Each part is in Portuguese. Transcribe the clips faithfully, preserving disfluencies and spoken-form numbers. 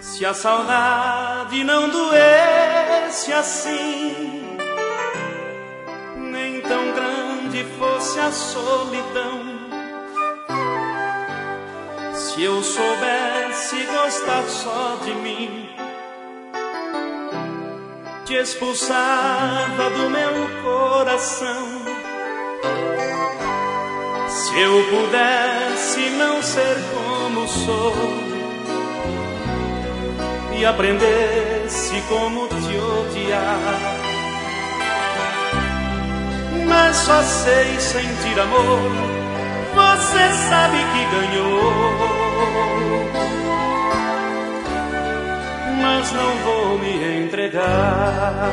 Se a saudade não doesse assim, nem tão grande fosse a solidão, se eu soubesse gostar só de mim, te expulsava do meu coração. Se eu pudesse não ser como sou e aprendesse como te odiar, mas só sei sentir amor, você sabe que ganhou, mas não vou me entregar.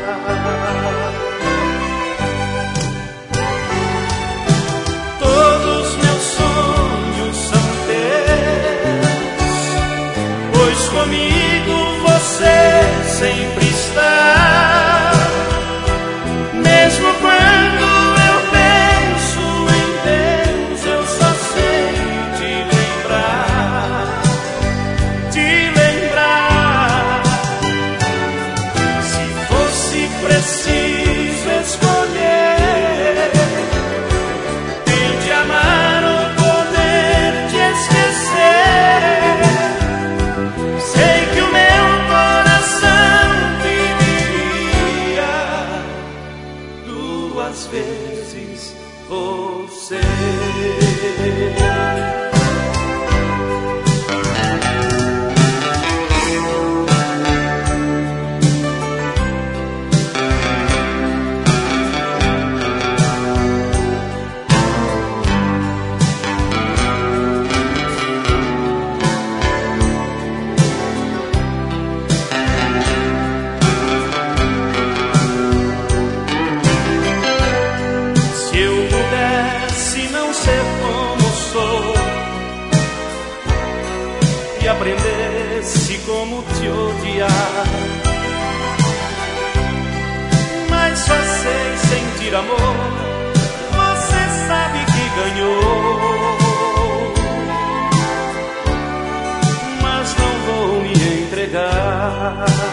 Todos meus sonhos são teus, pois comigo você sempre está. Mesmo quando eu penso em Deus, eu só sei te lembrar, te lembrar. Se fosse preciso escolher te amar ou poder te esquecer, sei que o meu coração pediria duas vezes você. Se eu pudesse não ser como sou e aprendesse como te odiar, mas só sei sentir amor, você sabe que ganhou, mas não vou me entregar.